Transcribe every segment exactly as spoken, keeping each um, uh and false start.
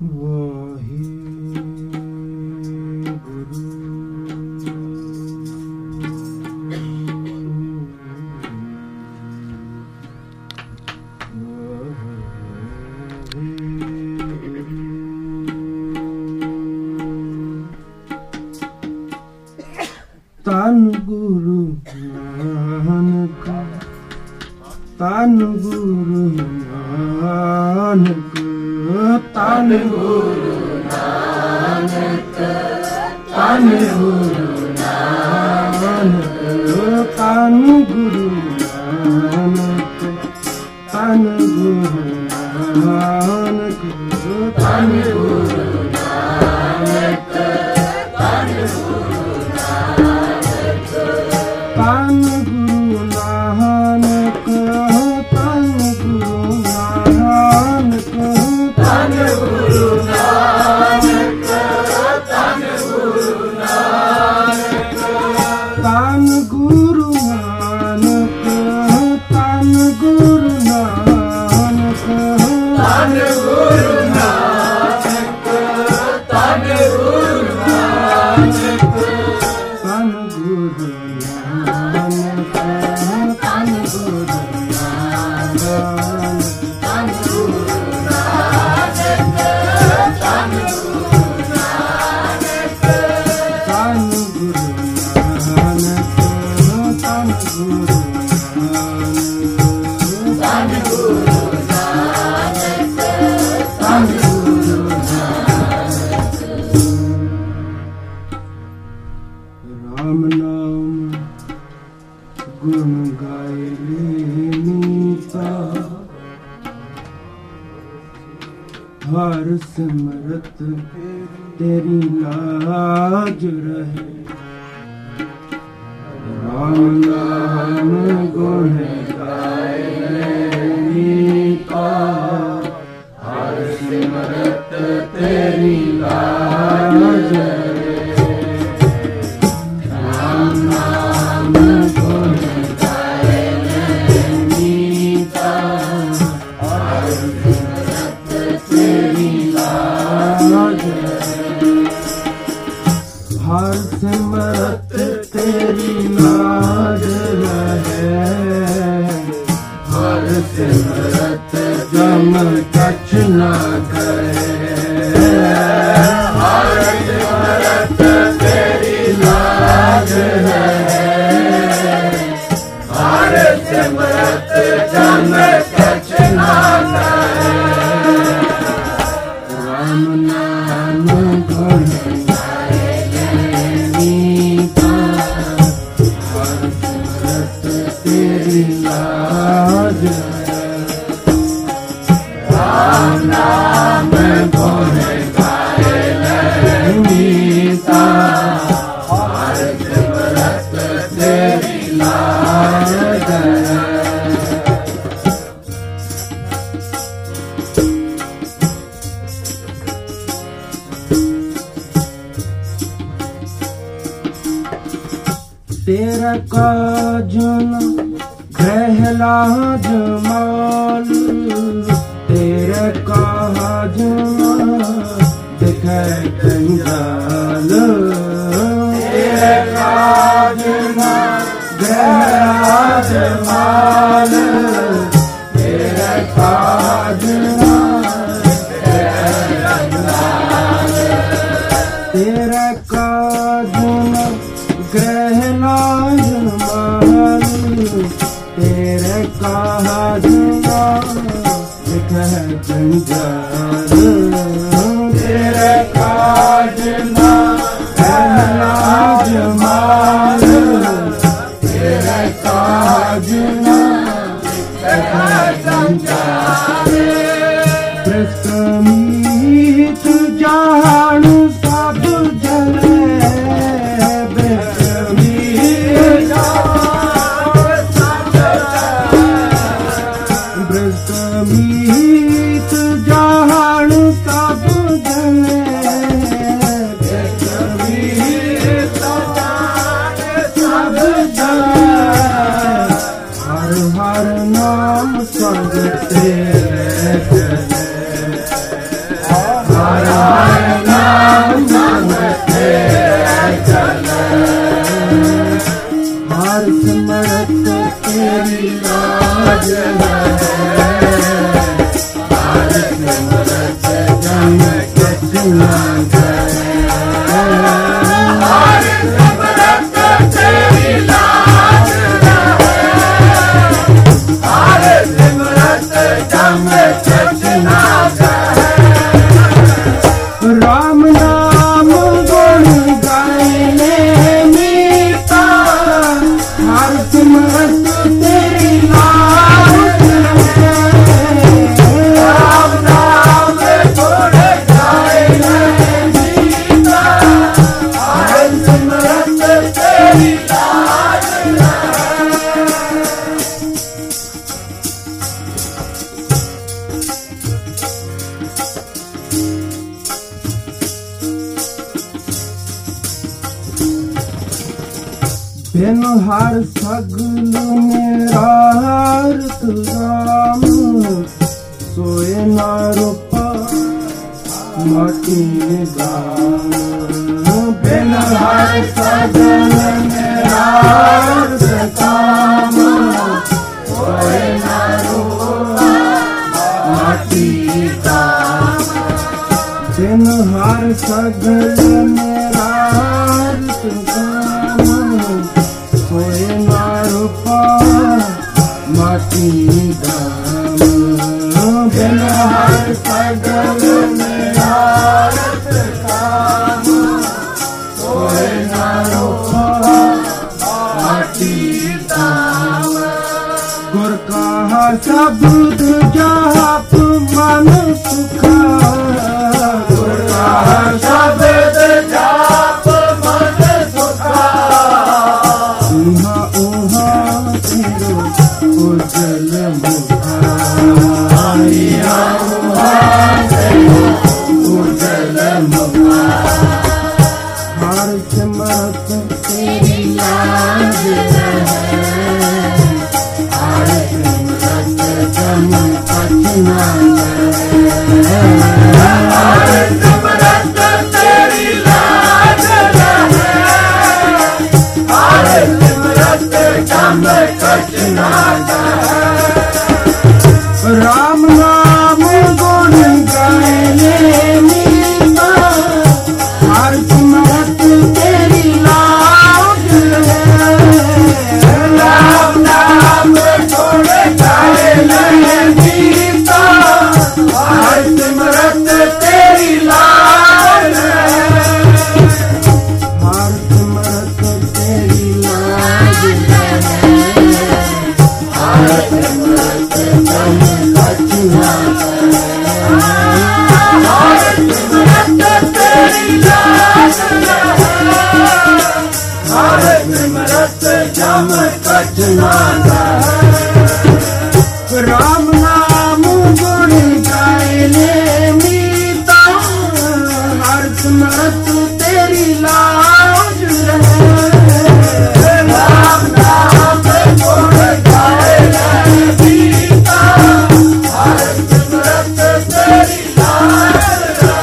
तन गुरु नानक तन गुरु नानक तन गुरु नानक तन गुरु नानक तन गुरु नानक तन गुरु नानक तन गुरु नानक तन गुरु तन गुरु नानक तन गुरु नानक तन गुरु नानक तन गुरु नानक तन गुरु नानक तन गुरु नानक तन गुरु नानक तन गुरु नानक तन गुरु राम नाम गुण गाए नीता हर सिमरत तेरी लाज रहे राम नाम गुण गाए नीता हर सिमरत तेरी लाज रहे राम नाम गुण गाए नीता हर सिमरत तेरी लाज हर सिमरत तेरी लाज रहे हर सिमरत जम कछ न करे हर सिमरत तेरी लाज रहे हर सिमरत जम कछ न करे राम नाम गुण गाए नीता हर सिमरत तेरी लाज राम नाम गुण गाए नीता हर सिमरत तेरी लाज तेरा काजन गहलाज माल तेरे काजन दिखे कंगाल तेरे काजन गहलाज माल तेरे काजन तेरे काजन ग्रहनाज माल तेरे काजना दिखे जंजाल तेरे काजना ग्रहनाज माल तेरे काजना दिखे जंजाल प्रसमीत जान सब जले ब्रह्मीत जान सब जने ब्रह्मीत जान सब जने हर हर नाम संग तेरे चले हर बिन हर सगल निरारत राम सोए ना रूपा माटी गान। बिन हर सगल निरारत काम सोए ना रूपा माटी गान। बिन हर सगल निरारत काम सोए ना रूपा माटी दाम। बिन हर सगल निरारत काम सोए ना रूपा माटी दाम। गुर का शब्द जाप मन सुखा। गुर का शब्द जाप मन सुखा। उहा उहा तेरो उजल मुखा। उहा उहा तेरो उजल मुखा। हर चमक तेरी लाज है। हर चमक चमक ना हर चमक तेरी लाज है। हर राम नाम गुण गाए मीता। हर सिमरत तेरी लाज है। राम नाम गुण गाए मीता। हर सिमरत तेरी लाज है। हर सिमरत तेरी लाज है। हर सिमरत चमक हर सिमरत तेरी लाज है। हर सिमरत चमक राम नाम गुण गाए मीता। हर सिमरत तेरी लाज है। राम नाम गुण गाए मीता। हर सिमरत तेरी लाज है।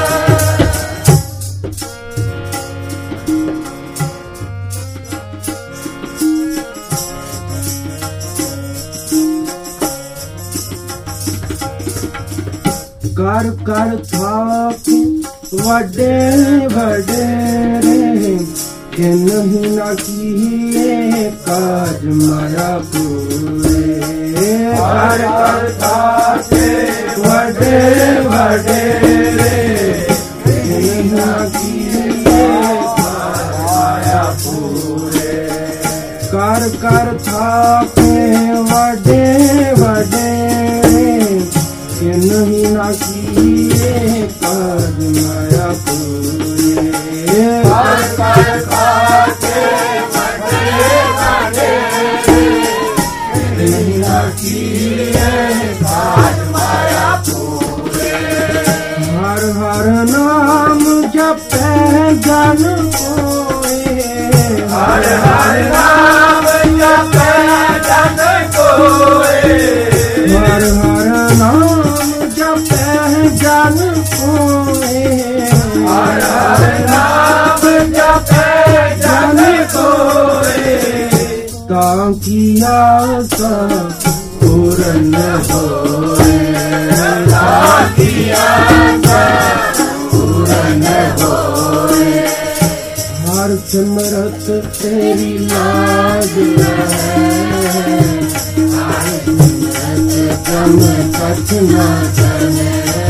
कर कर थाप वडे वडेरे। किन ही न किए काज माया पूरे। कर कर थाप वडे वडेरे। किन ही न किए काज माया पूरे। कर कर थाप वडे वडेरे। किन ही न किए काज माया पूरे। कर कर थाप वडे वडेरे। किन ही न किए काज माया पूरे। हर हर नाम जपे जन कोय। हर हर नाम जपे जन कोय। हर हर नाम जपे जन कोय। हर हर नाम जपे जन कोय। ताकि आसा पूरन होए, लागी आशा पूरन होए। हर सिमरत तेरी लाज रहे, हर सिमरत जम कछ न करे।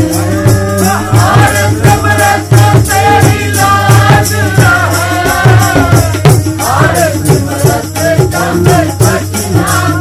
हर सिमरत तेरी लाज रहे, हर सिमरत जम कछ न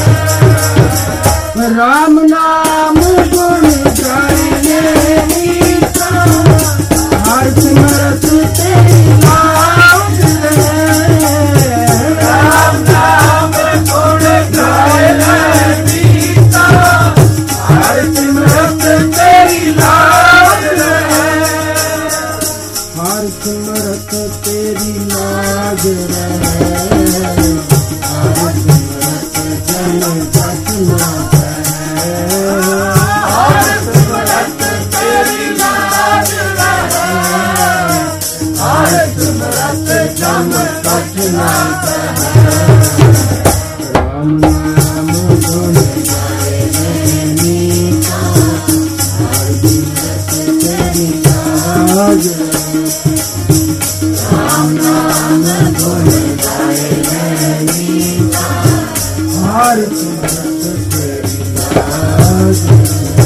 करे। राम नाम गुण गाइए मीठा, हर सिमरत तेरी लाज रहे। राम नाम गुण गाइए मीठा, हर सिमरत तेरी लाज रहे। हर सिमरत तेरी लाज रहे, हर सिमरत जन कछ न करे। हर सिमरत तेरी लाज रहे, हर सिमरत जन कछ न करे। राम नाम गुण गाए मीठा, हर सिमरत तेरी लाज रहे। राम नाम गुण गाए मीठा, हर सिमरत तेरी लाज रहे।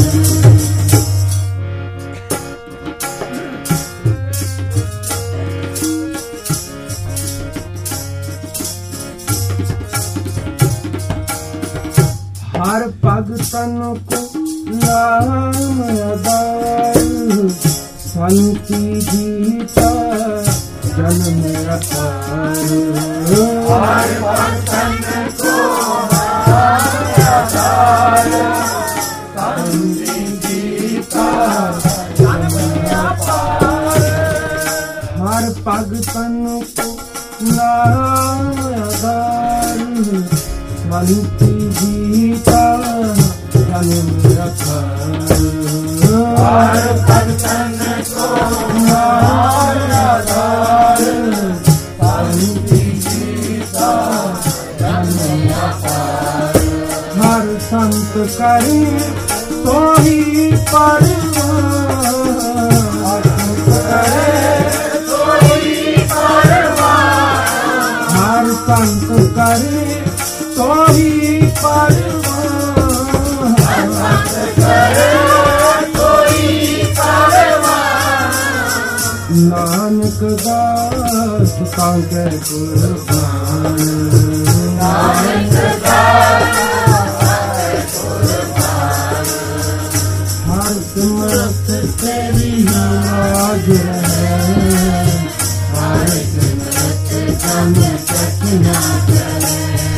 हर पग तन को नाम आधार, शांति जीता जन्म अपार। हर पग तन को नाम आधार, शांति जीता जन्म अपार। हर पग तन को नाम आधार, शांति जीता जन्म अपार। हर पग तन को नाम आधार, शांति जीता जन्म अपार। हर संत करे तो ही परवान, हर संत करे तो ही परवान। हर संत करे तो ही परवान, हर संत करे तो ही परवान। नानक दास कांके कुर्बान, नानक दास कांके कुर्बान। हर सिमरत तेरी लाज रहे, हर सिमरत जम कछ न करे।